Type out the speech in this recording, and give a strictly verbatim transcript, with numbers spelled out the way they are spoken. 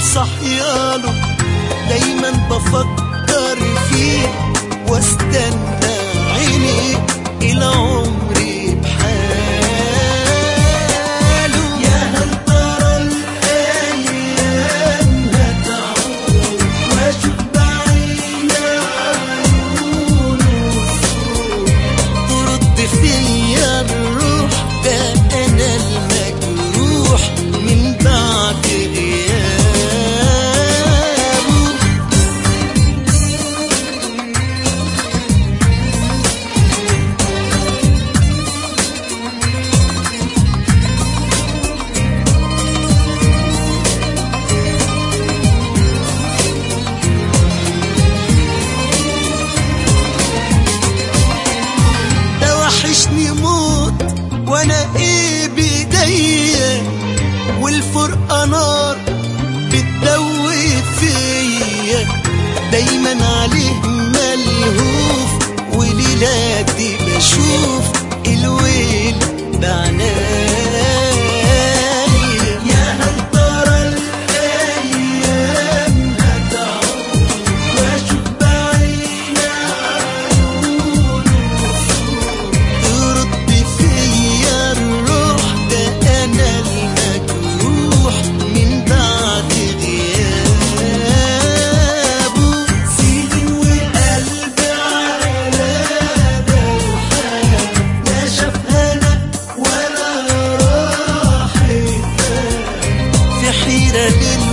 صحياله دايما بفكر فيه واستنى عيني إلى عمري بحاله. يا هل ترى الأيام هتعود وأشوف بعيد عيونه ترد فيا الروح، ده أنا المجروح من بعد غيابه. وحشني موت وانا ايه بايديا، والفرقة نار بتدوب فيا، دايما عليه ملهوف وليلاتي بشوف الويل بعنايا. يا هل ترى الايام هتعود واشوف بعيد ترد فيا الروح، ده انا المجروح من بعد غيابه. سيدي وقلبي على ده الحال لا شاف هنا ولا راح في حيرة لله